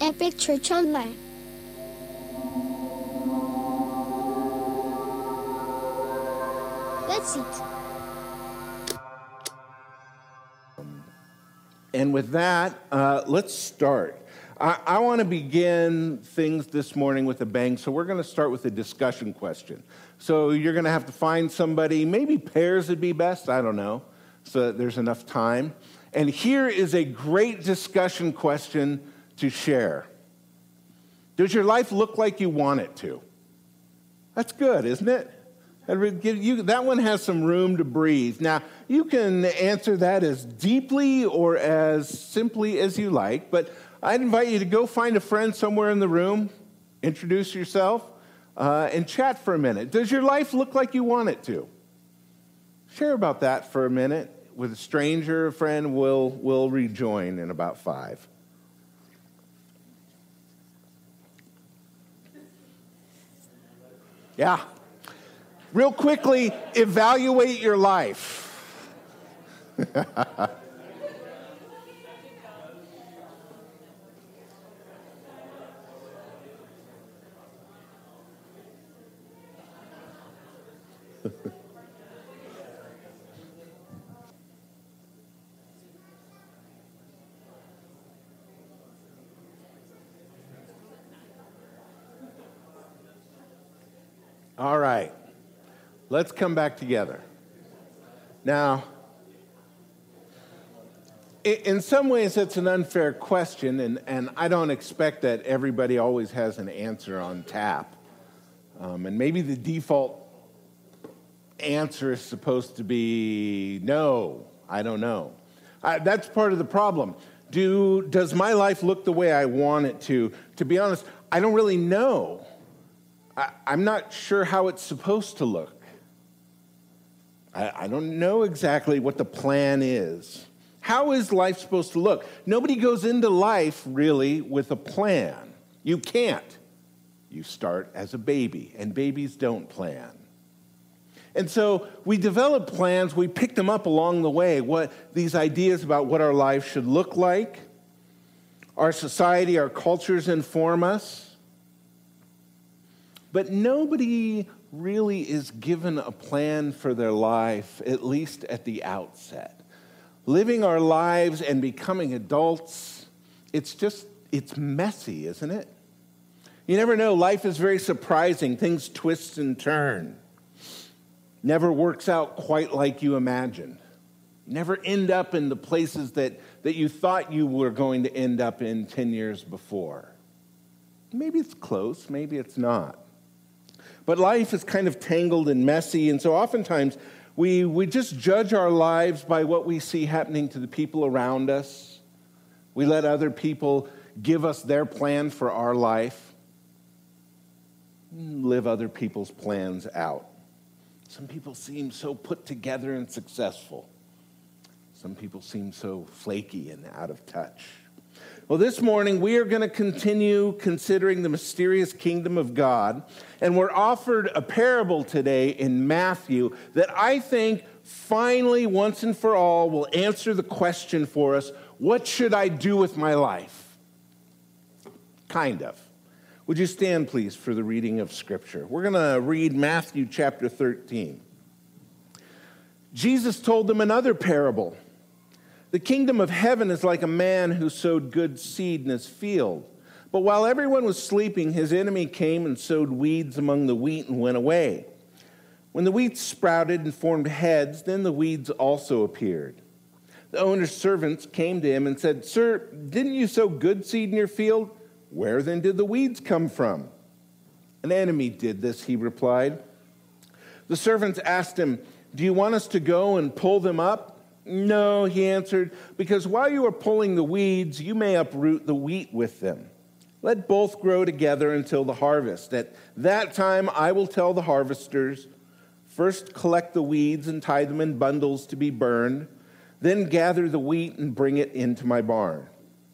Epic Church Online. Let's eat. And with that, let's start. I want to begin things this morning with a bang, so we're going to start with a discussion question. So you're going to have to find somebody, maybe pairs would be best, I don't know, so that there's enough time. And here is a great discussion question to share. Does your life look like you want it to? That's good, isn't it? That one has some room to breathe. Now, you can answer that as deeply or as simply as you like, but I'd invite you to go find a friend somewhere in the room, introduce yourself, and chat for a minute. Does your life look like you want it to? Share about that for a minute with a stranger. A friend will rejoin in about 5. Yeah. Real quickly, evaluate your life. All right. Let's come back together. Now, in some ways, it's an unfair question, and I don't expect that everybody always has an answer on tap. And maybe the default answer is supposed to be no, I don't know. That's part of the problem. Does my life look the way I want it to? To be honest, I don't really know. I'm not sure how it's supposed to look. I don't know exactly what the plan is. How is life supposed to look? Nobody goes into life, really, with a plan. You can't. You start as a baby, and babies don't plan. And so we develop plans, we pick them up along the way, these ideas about what our life should look like. Our society, our cultures inform us. But nobody really is given a plan for their life, at least at the outset. Living our lives and becoming adults, it's messy, isn't it? You never know, life is very surprising. Things twist and turn. Never works out quite like you imagined. Never end up in the places that you thought you were going to end up in 10 years before. Maybe it's close, maybe it's not. But life is kind of tangled and messy, and so oftentimes we just judge our lives by what we see happening to the people around us. We let other people give us their plan for our life, live other people's plans out. Some people seem so put together and successful. Some people seem so flaky and out of touch. Well, this morning we are going to continue considering the mysterious kingdom of God, and we're offered a parable today in Matthew that I think finally, once and for all, will answer the question for us, what should I do with my life? Kind of. Would you stand, please, for the reading of Scripture? We're going to read Matthew chapter 13. Jesus told them another parable. The kingdom of heaven is like a man who sowed good seed in his field. But while everyone was sleeping, his enemy came and sowed weeds among the wheat and went away. When the wheat sprouted and formed heads, then the weeds also appeared. The owner's servants came to him and said, "Sir, didn't you sow good seed in your field? Where then did the weeds come from?" "An enemy did this," he replied. The servants asked him, "Do you want us to go and pull them up?" "No," he answered, "because while you are pulling the weeds, you may uproot the wheat with them. Let both grow together until the harvest. At that time, I will tell the harvesters, first collect the weeds and tie them in bundles to be burned, then gather the wheat and bring it into my barn."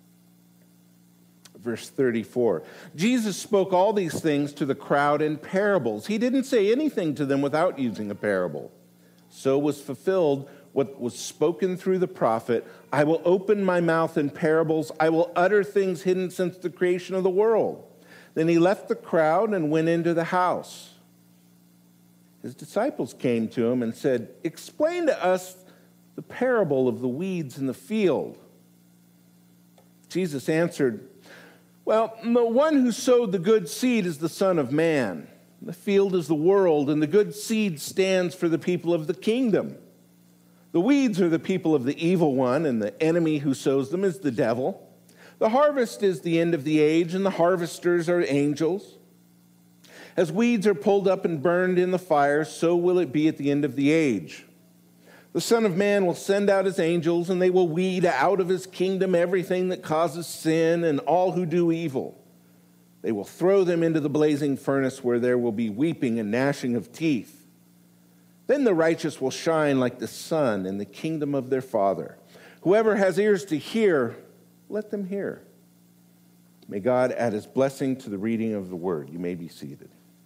Verse 34, Jesus spoke all these things to the crowd in parables. He didn't say anything to them without using a parable. So was fulfilled what was spoken through the prophet. I will open my mouth in parables. I will utter things hidden since the creation of the world. Then he left the crowd and went into the house. His disciples came to him and said, "Explain to us the parable of the weeds in the field." Jesus answered, "Well, the one who sowed the good seed is the Son of Man. The field is the world, and the good seed stands for the people of the kingdom. The weeds are the people of the evil one, and the enemy who sows them is the devil. The harvest is the end of the age, and the harvesters are angels. As weeds are pulled up and burned in the fire, so will it be at the end of the age. The Son of Man will send out his angels, and they will weed out of his kingdom everything that causes sin and all who do evil. They will throw them into the blazing furnace where there will be weeping and gnashing of teeth. Then the righteous will shine like the sun in the kingdom of their Father. Whoever has ears to hear, let them hear." May God add his blessing to the reading of the word. You may be seated.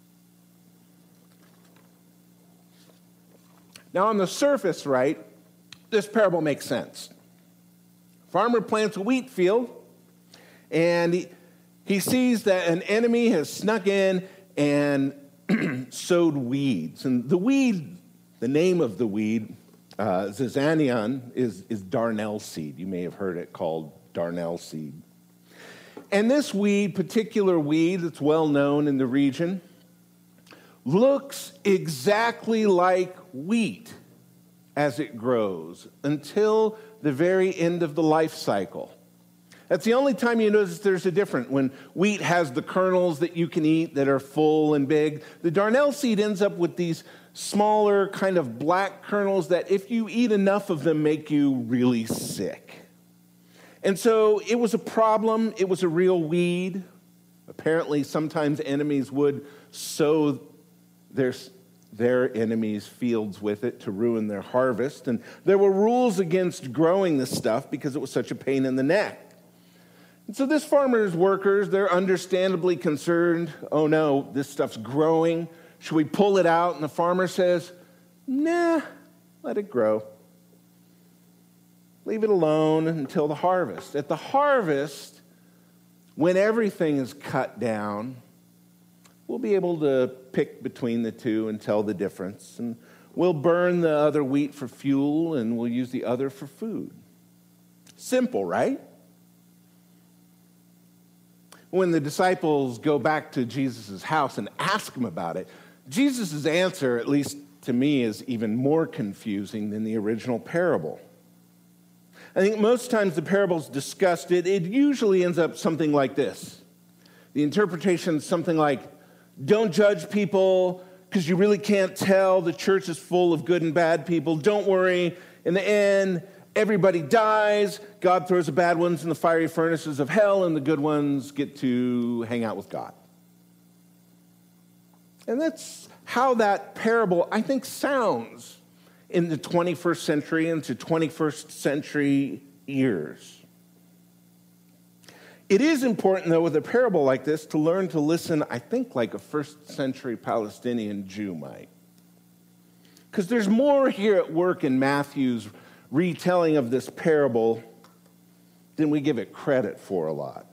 Now, on the surface, right, this parable makes sense. Farmer plants a wheat field, and he sees that an enemy has snuck in and sowed weeds. And the weed, the name of the weed, Zizanion, is darnel seed. You may have heard it called darnel seed. And this weed, particular weed that's well known in the region, looks exactly like wheat as it grows until the very end of the life cycle. That's the only time you notice there's a difference. When wheat has the kernels that you can eat that are full and big, the darnel seed ends up with these smaller kind of black kernels that if you eat enough of them make you really sick. And so it was a problem. It was a real weed. Apparently sometimes enemies would sow their enemies' fields with it to ruin their harvest. And there were rules against growing this stuff because it was such a pain in the neck. And so this farmer's workers, they're understandably concerned. Oh no, this stuff's growing. Should we pull it out? And the farmer says, nah, let it grow. Leave it alone until the harvest. At the harvest, when everything is cut down, we'll be able to pick between the two and tell the difference. And we'll burn the other wheat for fuel, and we'll use the other for food. Simple, right? When the disciples go back to Jesus' house and ask him about it, Jesus' answer, at least to me, is even more confusing than the original parable. I think most times the parable's discussed, it usually ends up something like this. The interpretation is something like, don't judge people because you really can't tell. The church is full of good and bad people. Don't worry. In the end, everybody dies. God throws the bad ones in the fiery furnaces of hell, and the good ones get to hang out with God. And that's how that parable, I think, sounds in the 21st century into 21st century ears. It is important, though, with a parable like this to learn to listen, I think, like a first century Palestinian Jew might. Because there's more here at work in Matthew's retelling of this parable than we give it credit for a lot.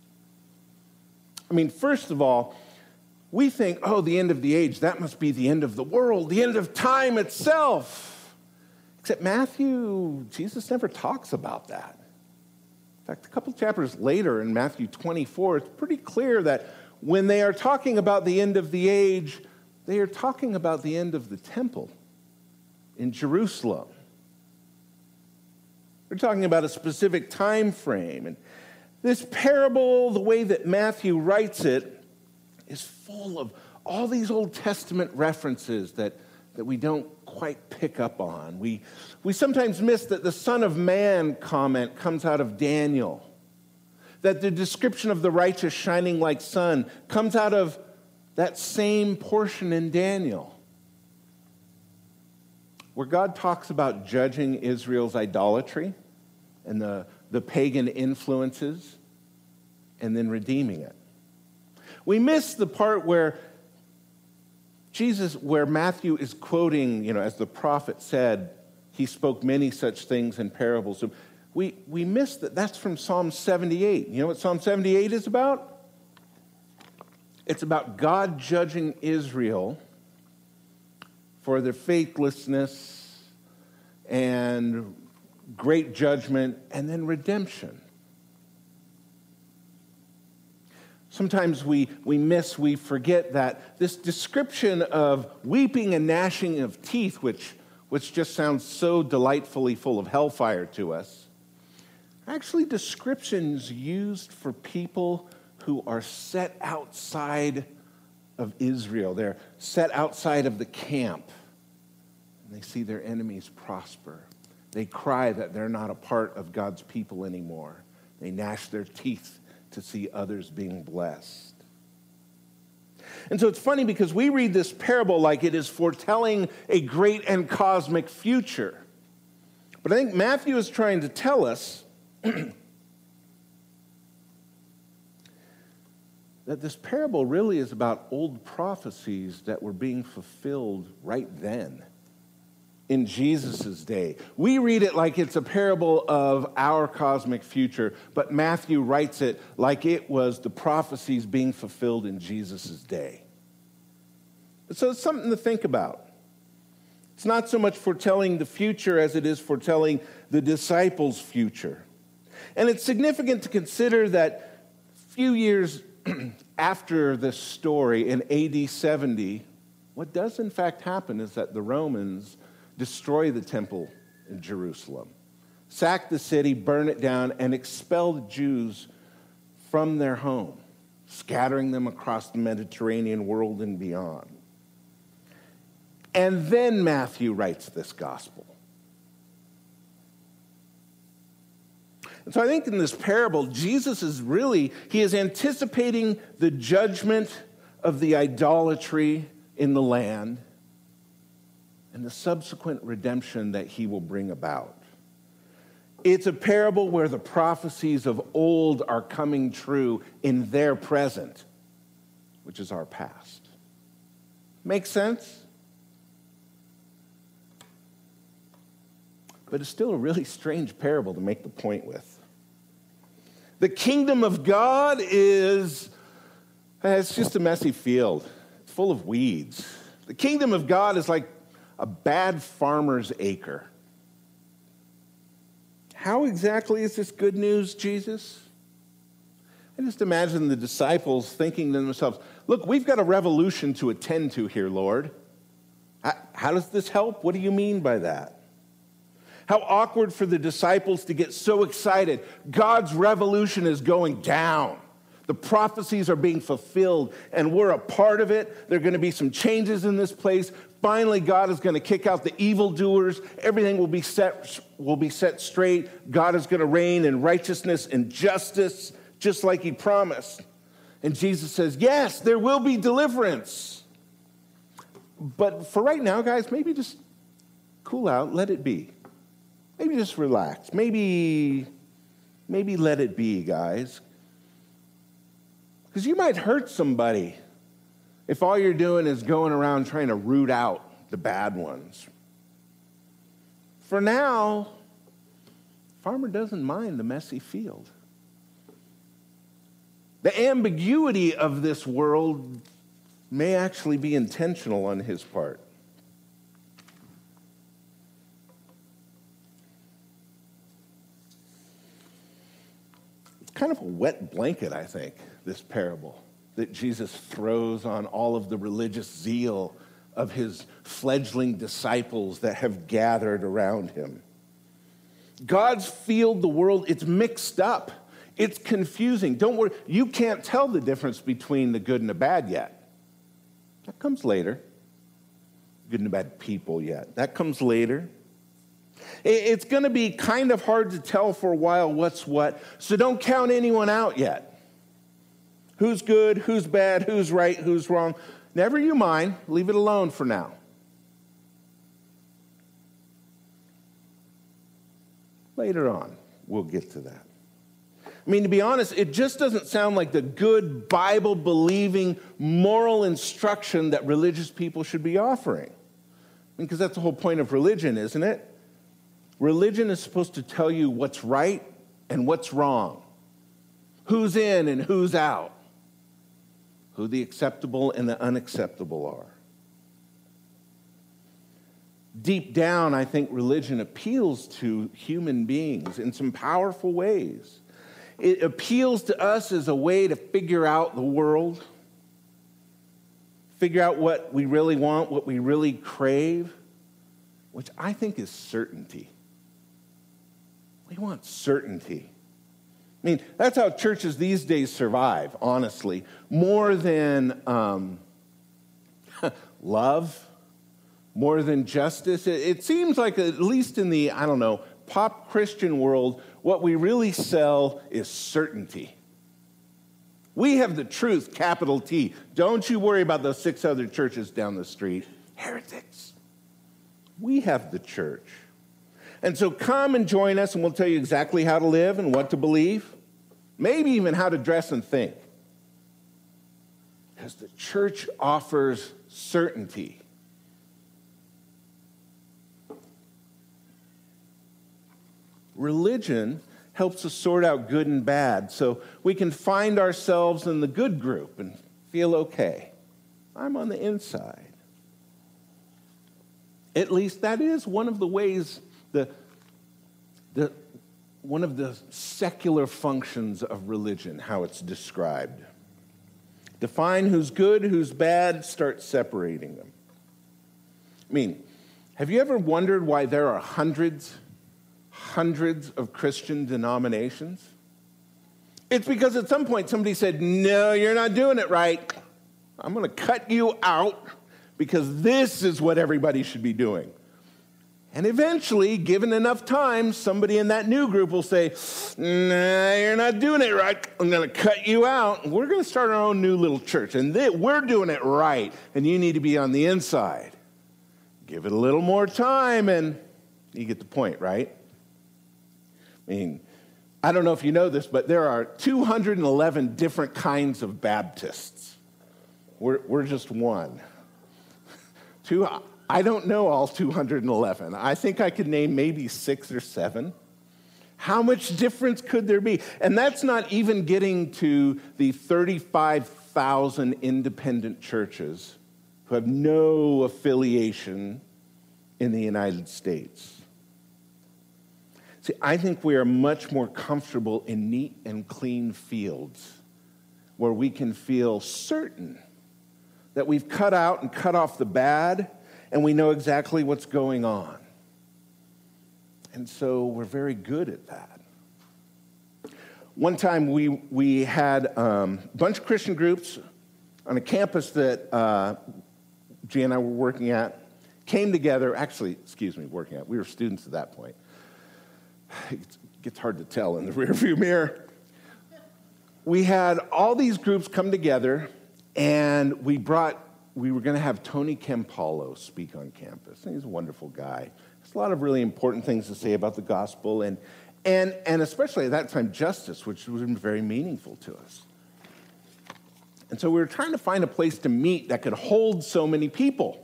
I mean, first of all, we think, oh, the end of the age, that must be the end of the world, the end of time itself. Except Matthew, Jesus never talks about that. In fact, a couple chapters later in Matthew 24, it's pretty clear that when they are talking about the end of the age, they are talking about the end of the temple in Jerusalem. They're talking about a specific time frame. And this parable, the way that Matthew writes it, is full of all these Old Testament references that we don't quite pick up on. We sometimes miss that the Son of Man comment comes out of Daniel, that the description of the righteous shining like sun comes out of that same portion in Daniel, where God talks about judging Israel's idolatry and the pagan influences and then redeeming it. We miss the part where Matthew is quoting, as the prophet said, he spoke many such things in parables. So we miss that. That's from Psalm 78. You know what Psalm 78 is about? It's about God judging Israel for their faithlessness and great judgment and then redemption. Sometimes we forget that this description of weeping and gnashing of teeth, which just sounds so delightfully full of hellfire to us, are actually descriptions used for people who are set outside of Israel. They're set outside of the camp, and they see their enemies prosper. They cry that they're not a part of God's people anymore. They gnash their teeth to see others being blessed. And so it's funny because we read this parable like it is foretelling a great and cosmic future. But I think Matthew is trying to tell us that this parable really is about old prophecies that were being fulfilled right then, in Jesus' day. We read it like it's a parable of our cosmic future, but Matthew writes it like it was the prophecies being fulfilled in Jesus' day. So it's something to think about. It's not so much foretelling the future as it is foretelling the disciples' future. And it's significant to consider that a few years after this story, in AD 70, what does in fact happen is that the Romans destroy the temple in Jerusalem, sack the city, burn it down, and expel the Jews from their home, scattering them across the Mediterranean world and beyond. And then Matthew writes this gospel. And so I think in this parable, Jesus is he is anticipating the judgment of the idolatry in the land and the subsequent redemption that he will bring about. It's a parable where the prophecies of old are coming true in their present, which is our past. Make sense? But it's still a really strange parable to make the point with. The kingdom of God it's just a messy field. It's full of weeds. The kingdom of God is like a bad farmer's acre. How exactly is this good news, Jesus? I just imagine the disciples thinking to themselves, look, we've got a revolution to attend to here, Lord. How does this help? What do you mean by that? How awkward for the disciples to get so excited. God's revolution is going down. The prophecies are being fulfilled, and we're a part of it. There are going to be some changes in this place. Finally, God is going to kick out the evildoers. Everything will be set straight. God is going to reign in righteousness and justice, just like he promised. And Jesus says, yes, there will be deliverance. But for right now, guys, maybe just cool out, let it be. Maybe just relax. Maybe let it be, guys. Because you might hurt somebody if all you're doing is going around trying to root out the bad ones. For now, farmer doesn't mind the messy field. The ambiguity of this world may actually be intentional on his part. Kind of a wet blanket, I think, this parable that Jesus throws on all of the religious zeal of his fledgling disciples that have gathered around him. God's field, the world, it's mixed up. It's confusing. Don't worry, you can't tell the difference between the good and the bad yet. That comes later. Good and the bad people yet. That comes later. It's going to be kind of hard to tell for a while what's what, so don't count anyone out yet. Who's good, who's bad, who's right, who's wrong. Never you mind. Leave it alone for now. Later on, we'll get to that. I mean, to be honest, it just doesn't sound like the good Bible-believing moral instruction that religious people should be offering. Because that's the whole point of religion, isn't it? Religion is supposed to tell you what's right and what's wrong, who's in and who's out, who the acceptable and the unacceptable are. Deep down, I think religion appeals to human beings in some powerful ways. It appeals to us as a way to figure out the world, figure out what we really want, what we really crave, which I think is certainty. We want certainty. I mean, that's how churches these days survive, honestly. More than love, more than justice. It seems like, at least in the, pop Christian world, what we really sell is certainty. We have the truth, capital T. Don't you worry about those 6 other churches down the street. Heretics. We have the church. And so come and join us, and we'll tell you exactly how to live and what to believe, maybe even how to dress and think. Because the church offers certainty. Religion helps us sort out good and bad so we can find ourselves in the good group and feel okay. I'm on the inside. At least that is one of the ways, one of the secular functions of religion, how it's described. Define who's good, who's bad, start separating them. I mean, have you ever wondered why there are hundreds of Christian denominations? It's because at some point somebody said, no, you're not doing it right. I'm going to cut you out because this is what everybody should be doing. And eventually, given enough time, somebody in that new group will say, nah, you're not doing it right. I'm going to cut you out. We're going to start our own new little church. And we're doing it right. And you need to be on the inside. Give it a little more time and you get the point, right? I mean, I don't know if you know this, but there are 211 different kinds of Baptists. We're just one. I don't know all 211. I think I could name maybe 6 or 7. How much difference could there be? And that's not even getting to the 35,000 independent churches who have no affiliation in the United States. See, I think we are much more comfortable in neat and clean fields where we can feel certain that we've cut out and cut off the bad and we know exactly what's going on. And so we're very good at that. One time we had a bunch of Christian groups on a campus that Gia and I were working at, came together, we were students at that point. It gets hard to tell in the rearview mirror. We had all these groups come together, and we were going to have Tony Campolo speak on campus. And he's a wonderful guy. There's a lot of really important things to say about the gospel, and especially at that time, justice, which was very meaningful to us. And so we were trying to find a place to meet that could hold so many people.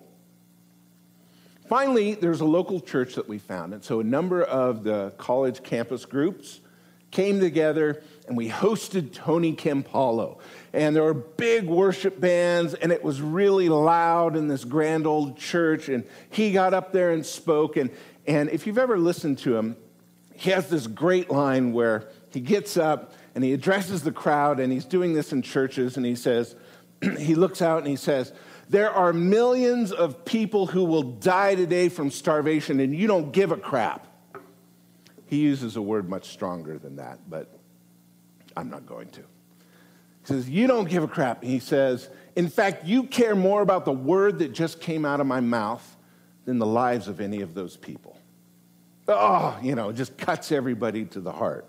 Finally, there's a local church that we found. And so a number of the college campus groups came together, and we hosted Tony Campolo. And there were big worship bands, and it was really loud in this grand old church. And he got up there and spoke. And if you've ever listened to him, he has this great line where he gets up and he addresses the crowd, and he's doing this in churches, and he says, he looks out and he says, there are millions of people who will die today from starvation, and you don't give a crap. He uses a word much stronger than that, but I'm not going to. He says, you don't give a crap. And he says, in fact, you care more about the word that just came out of my mouth than the lives of any of those people. Oh, it just cuts everybody to the heart.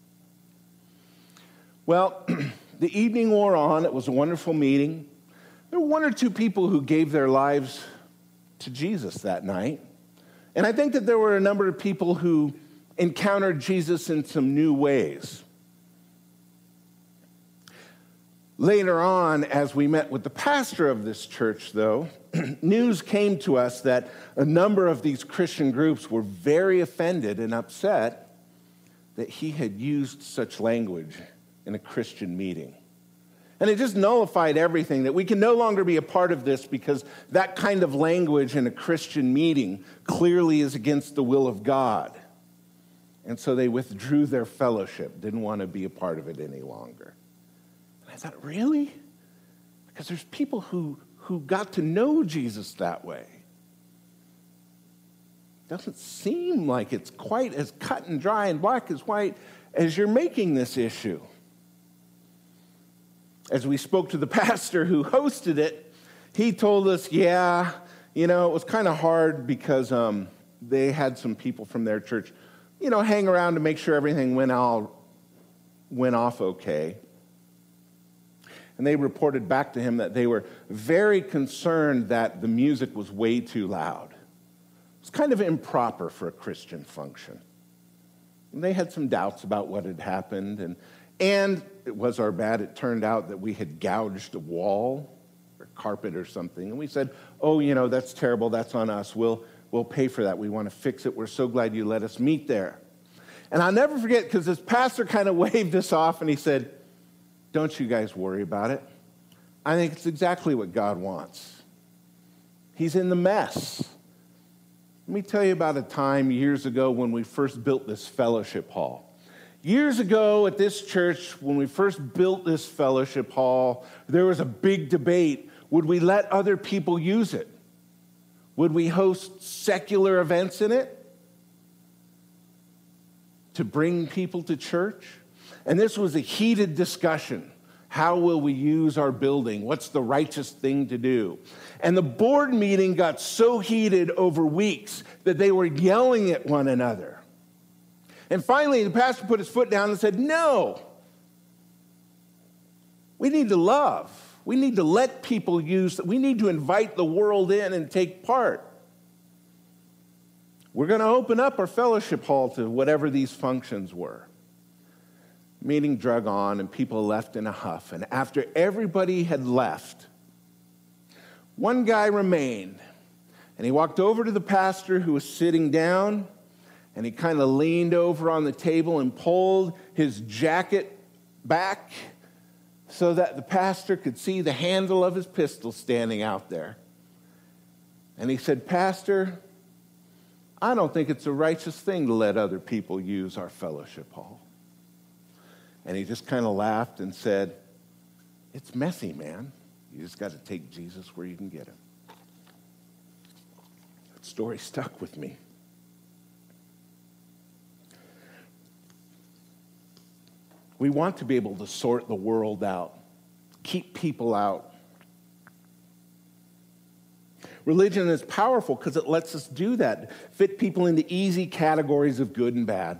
Well, the evening wore on. It was a wonderful meeting. There were 1 or 2 people who gave their lives to Jesus that night. And I think that there were a number of people who encountered Jesus in some new ways. Later on, as we met with the pastor of this church, though, news came to us that a number of these Christian groups were very offended and upset that he had used such language in a Christian meeting. And it just nullified everything, that we can no longer be a part of this because that kind of language in a Christian meeting clearly is against the will of God. And so they withdrew their fellowship, didn't want to be a part of it any longer. And I thought, really? Because there's people who got to know Jesus that way. Doesn't seem like it's quite as cut and dry and black as white as you're making this issue. As we spoke to the pastor who hosted it, he told us, it was kind of hard because they had some people from their church, hang around to make sure everything went off okay. And they reported back to him that they were very concerned that the music was way too loud. It was kind of improper for a Christian function. And they had some doubts about what had happened, and it was our bad. It turned out that we had gouged a wall or carpet or something. And we said, that's terrible. That's on us. We'll pay for that. We want to fix it. We're so glad you let us meet there. And I'll never forget, because this pastor kind of waved us off and he said, don't you guys worry about it. I think it's exactly what God wants. He's in the mess. Let me tell you about a time years ago when we first built this fellowship hall. Years ago at this church, when we first built this fellowship hall, there was a big debate. Would we let other people use it? Would we host secular events in it to bring people to church? And this was a heated discussion. How will we use our building? What's the righteous thing to do? And the board meeting got so heated over weeks that they were yelling at one another. And finally, the pastor put his foot down and said, no, we need to love. We need to let people use, we need to invite the world in and take part. We're going to open up our fellowship hall to whatever these functions were. Meeting drug on and people left in a huff. And after everybody had left, one guy remained. And he walked over to the pastor who was sitting down, and he kind of leaned over on the table and pulled his jacket back so that the pastor could see the handle of his pistol standing out there. And he said, Pastor, I don't think it's a righteous thing to let other people use our fellowship hall. And he just kind of laughed and said, it's messy, man. You just got to take Jesus where you can get him. That story stuck with me. We want to be able to sort the world out, keep people out. Religion is powerful because it lets us do that, fit people into easy categories of good and bad.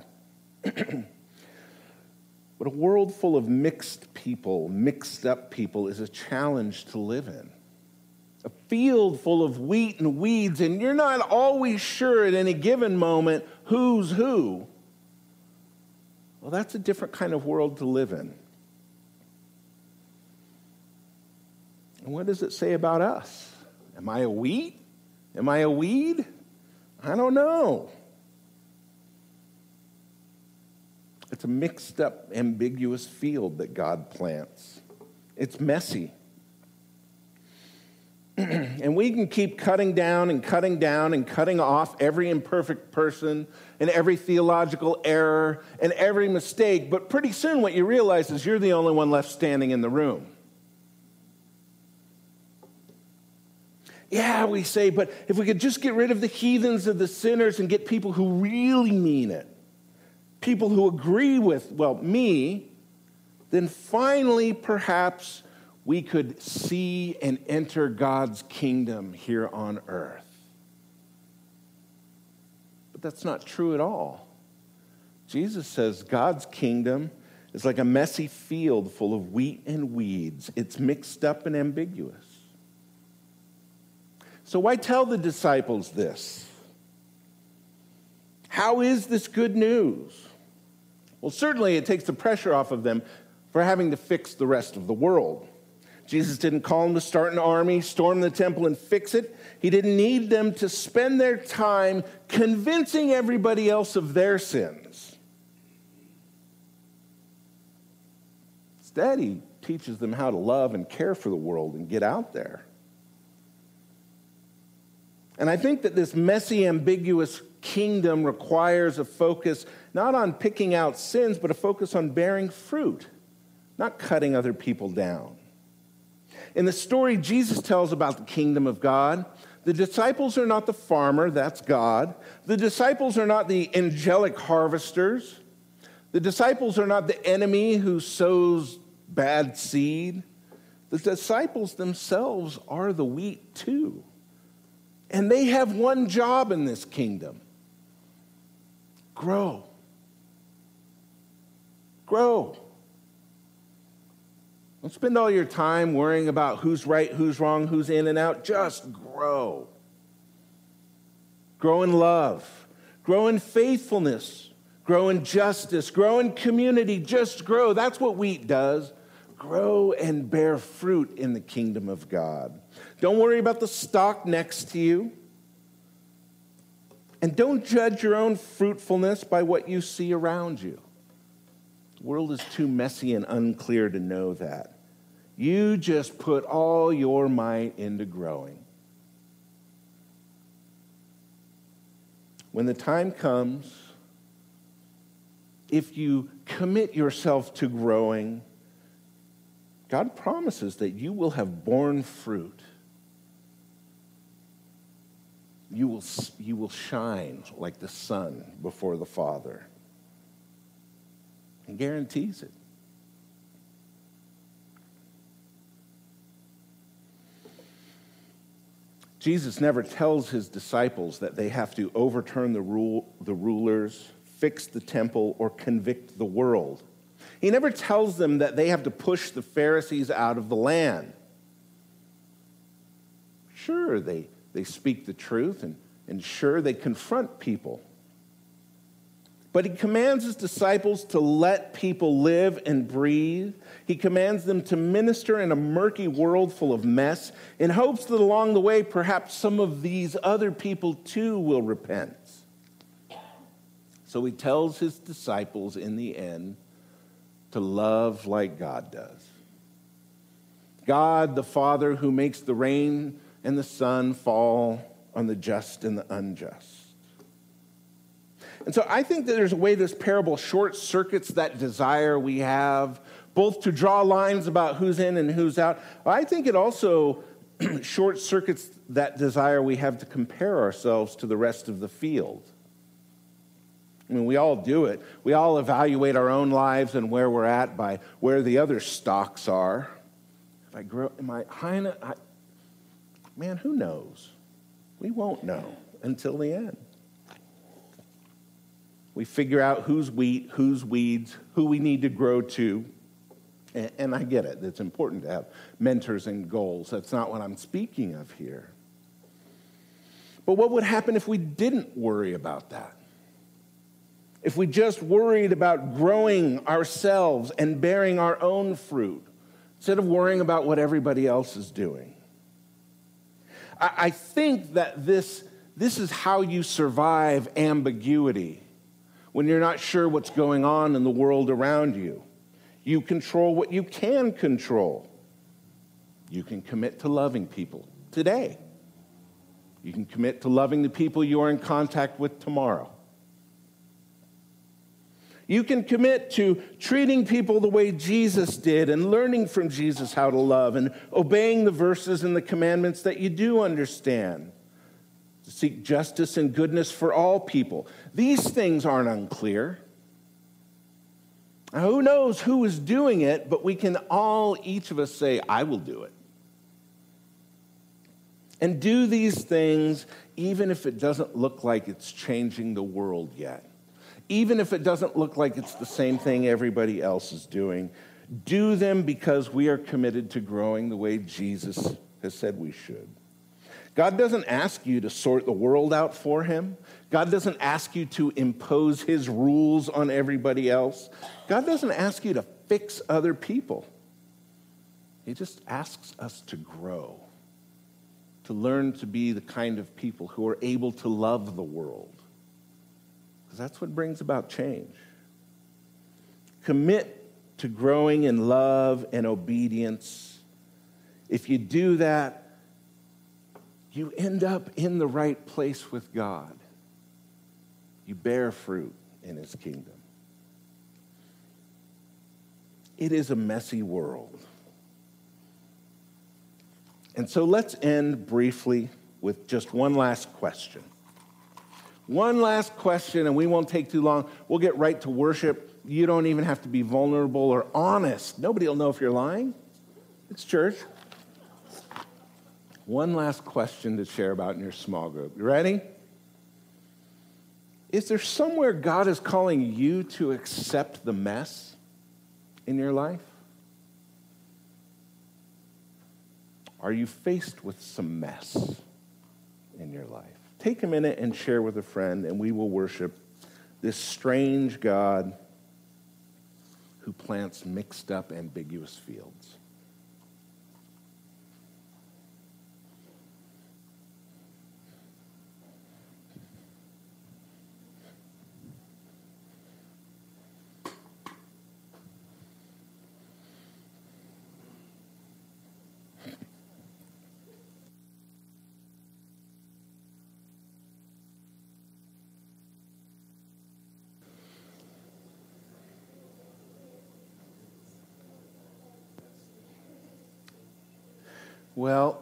But a world full of mixed people, mixed up people, is a challenge to live in. A field full of wheat and weeds, and you're not always sure at any given moment who's who. Well, that's a different kind of world to live in. And what does it say about us? Am I a wheat? Am I a weed? I don't know. It's a mixed up, ambiguous field that God plants. It's messy. And we can keep cutting down and cutting down and cutting off every imperfect person and every theological error and every mistake, but pretty soon what you realize is you're the only one left standing in the room. Yeah, we say, but if we could just get rid of the heathens and the sinners and get people who really mean it, people who agree with, me, then finally perhaps we could see and enter God's kingdom here on earth. But that's not true at all. Jesus says God's kingdom is like a messy field full of wheat and weeds. It's mixed up and ambiguous. So why tell the disciples this? How is this good news? Well, certainly it takes the pressure off of them for having to fix the rest of the world. Jesus didn't call them to start an army, storm the temple, and fix it. He didn't need them to spend their time convincing everybody else of their sins. Instead, he teaches them how to love and care for the world and get out there. And I think that this messy, ambiguous kingdom requires a focus not on picking out sins, but a focus on bearing fruit, not cutting other people down. In the story Jesus tells about the kingdom of God, the disciples are not the farmer, that's God. The disciples are not the angelic harvesters. The disciples are not the enemy who sows bad seed. The disciples themselves are the wheat too. And they have one job in this kingdom: grow. Grow. Don't spend all your time worrying about who's right, who's wrong, who's in and out. Just grow. Grow in love. Grow in faithfulness. Grow in justice. Grow in community. Just grow. That's what wheat does. Grow and bear fruit in the kingdom of God. Don't worry about the stalk next to you. And don't judge your own fruitfulness by what you see around you. The world is too messy and unclear to know that. You just put all your might into growing. When the time comes, if you commit yourself to growing, God promises that you will have borne fruit. You will shine like the sun before the Father. He guarantees it. Jesus never tells his disciples that they have to overturn the rulers, fix the temple, or convict the world. He never tells them that they have to push the Pharisees out of the land. Sure, they speak the truth, and sure, they confront people. But he commands his disciples to let people live and breathe. He commands them to minister in a murky world full of mess in hopes that along the way, perhaps some of these other people too will repent. So he tells his disciples in the end to love like God does. God, the Father, who makes the rain and the sun fall on the just and the unjust. And so I think that there's a way this parable short circuits that desire we have, both to draw lines about who's in and who's out. I think it also short circuits that desire we have to compare ourselves to the rest of the field. I mean, we all do it. We all evaluate our own lives and where we're at by where the other stocks are. If I grow, am I high enough? Man, who knows? We won't know until the end. We figure out who's wheat, who's weeds, who we need to grow to. And I get it. It's important to have mentors and goals. That's not what I'm speaking of here. But what would happen if we didn't worry about that? If we just worried about growing ourselves and bearing our own fruit, instead of worrying about what everybody else is doing? I think that this is how you survive ambiguity. When you're not sure what's going on in the world around you, you control what you can control. You can commit to loving people today. You can commit to loving the people you are in contact with tomorrow. You can commit to treating people the way Jesus did and learning from Jesus how to love and obeying the verses and the commandments that you do understand. To seek justice and goodness for all people. These things aren't unclear. Now, who knows who is doing it, but we can all, each of us say, I will do it. And do these things even if it doesn't look like it's changing the world yet. Even if it doesn't look like it's the same thing everybody else is doing. Do them because we are committed to growing the way Jesus has said we should. God doesn't ask you to sort the world out for him. God doesn't ask you to impose his rules on everybody else. God doesn't ask you to fix other people. He just asks us to grow, to learn to be the kind of people who are able to love the world, because that's what brings about change. Commit to growing in love and obedience. If you do that, you end up in the right place with God. You bear fruit in his kingdom. It is a messy world. And so let's end briefly with just one last question. One last question, and we won't take too long. We'll get right to worship. You don't even have to be vulnerable or honest. Nobody will know if you're lying. It's church. One last question to share about in your small group. You ready? Is there somewhere God is calling you to accept the mess in your life? Are you faced with some mess in your life? Take a minute and share with a friend, and we will worship this strange God who plants mixed up, ambiguous fields. Well,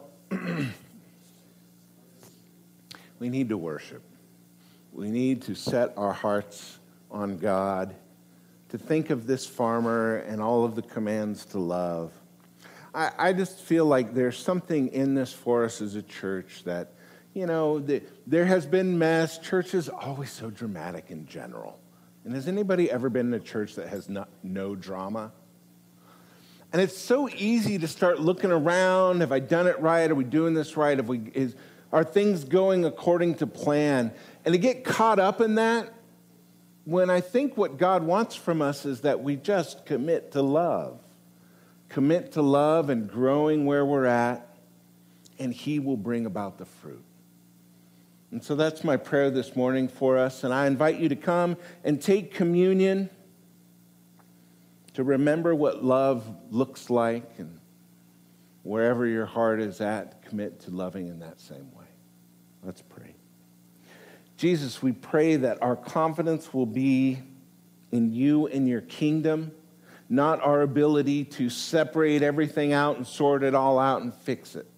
we need to worship. We need to set our hearts on God, to think of this farmer and all of the commands to love. I just feel like there's something in this for us as a church that, there has been mess. Church is always so dramatic in general. And has anybody ever been in a church that has no drama? And it's so easy to start looking around. Have I done it right? Are we doing this right? Are things going according to plan? And to get caught up in that, when I think what God wants from us is that we just commit to love. Commit to love and growing where we're at, and he will bring about the fruit. And so that's my prayer this morning for us. And I invite you to come and take communion, to remember what love looks like, and wherever your heart is at, commit to loving in that same way. Let's pray. Jesus, we pray that our confidence will be in you and your kingdom, not our ability to separate everything out and sort it all out and fix it.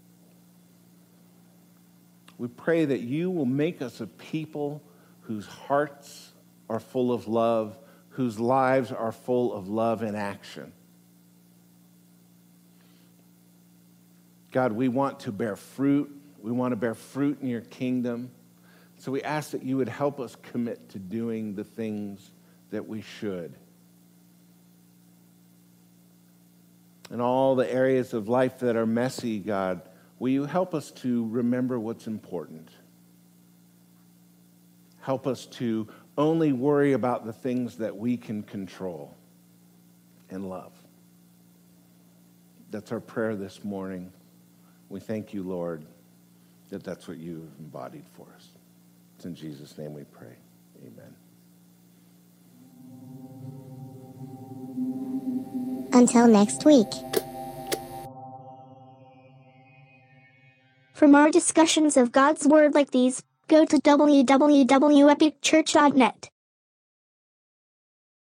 We pray that you will make us a people whose hearts are full of love, whose lives are full of love and action. God, we want to bear fruit. We want to bear fruit in your kingdom. So we ask that you would help us commit to doing the things that we should. In all the areas of life that are messy, God, will you help us to remember what's important? Help us to only worry about the things that we can control and love. That's our prayer this morning. We thank you, Lord, that that's what you've embodied for us. It's in Jesus' name we pray. Amen. Until next week. For more discussions of God's Word like these, go to www.epicchurch.net.